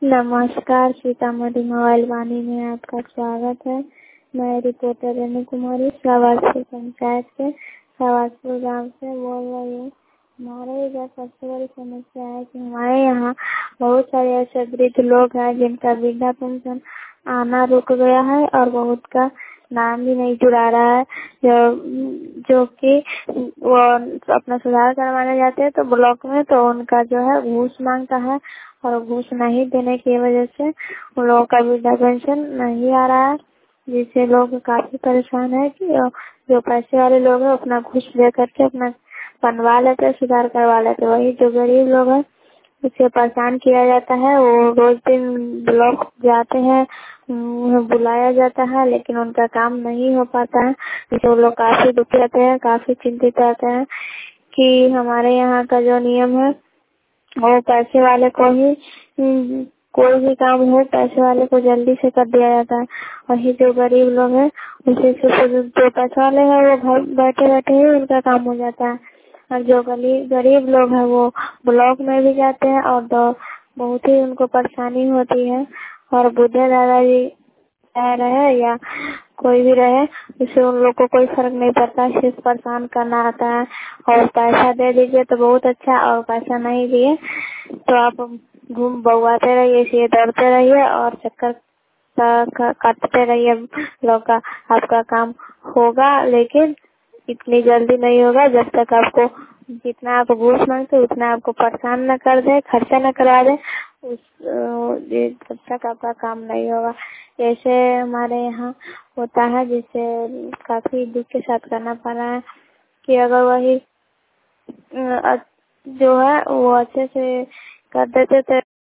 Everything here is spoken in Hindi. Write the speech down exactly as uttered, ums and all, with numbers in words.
नमस्कार, सीतामढ़ी मोबाइल वाणी में आपका स्वागत है। मैं रिपोर्टर रेणु कुमारी सवासपुर पंचायत से सवासपुर गांव से बोल रही हूँ। हमारे इधर सबसे बड़ी समस्या है कि हमारे यहाँ बहुत सारे ऐसे वृद्ध लोग हैं जिनका वृद्धा पेंशन आना रुक गया है और बहुत का नाम भी नहीं जुड़ा रहा है, जो जो कि वो अपना सुधार करवाने जाते हैं तो ब्लॉक में तो उनका जो है घूस मांगता है और घूस नहीं देने की वजह से उन लोगों का वृद्धा पेंशन नहीं आ रहा है, जिससे लोग काफी परेशान है कि जो पैसे वाले लोग हैं अपना घूस दे करके अपना बनवा लेते, सुधार करवा लेते। वही जो गरीब लोग हैं उसे परेशान किया जाता है। वो रोज दिन ब्लॉक जाते हैं, उन्हें बुलाया जाता है लेकिन उनका काम नहीं हो पाता है, जिससे वो लोग काफी दुखी रहते हैं, काफी चिंतित रहते हैं कि हमारे यहाँ का जो नियम है वो पैसे वाले को ही कोई भी काम हो पैसे वाले को जल्दी से कर दिया जाता है। वही जो गरीब लोग हैं उसे सिर्फ जो पैसे वाले हैं वो घर बैठे बैठे ही उनका काम हो जाता है, और जो गरीब गरीब लोग हैं वो ब्लॉक में भी जाते हैं और तो बहुत ही उनको परेशानी होती है। और बुढ़े दादाजी रह रहे या कोई भी रहे इससे उन लोग को कोई फर्क नहीं पड़ता, सिर्फ परेशान करना आता है। और पैसा दे दीजिए तो बहुत अच्छा, और पैसा नहीं दिए तो आप घूम बउआते रहिए, इसे दौड़ते रहिए और चक्कर काटते रहिए। लोग का आपका काम होगा लेकिन इतनी जल्दी नहीं होगा जब तक आपको जितना आप घूस मांगते उतना आपको परेशान न कर दे, खर्चा न करा दे, उस तब तक आपका काम नहीं होगा। ऐसे हमारे यहाँ होता है जिससे काफी दुख के साथ करना पड़ रहा है कि अगर वही जो है वो अच्छे से कर देते थे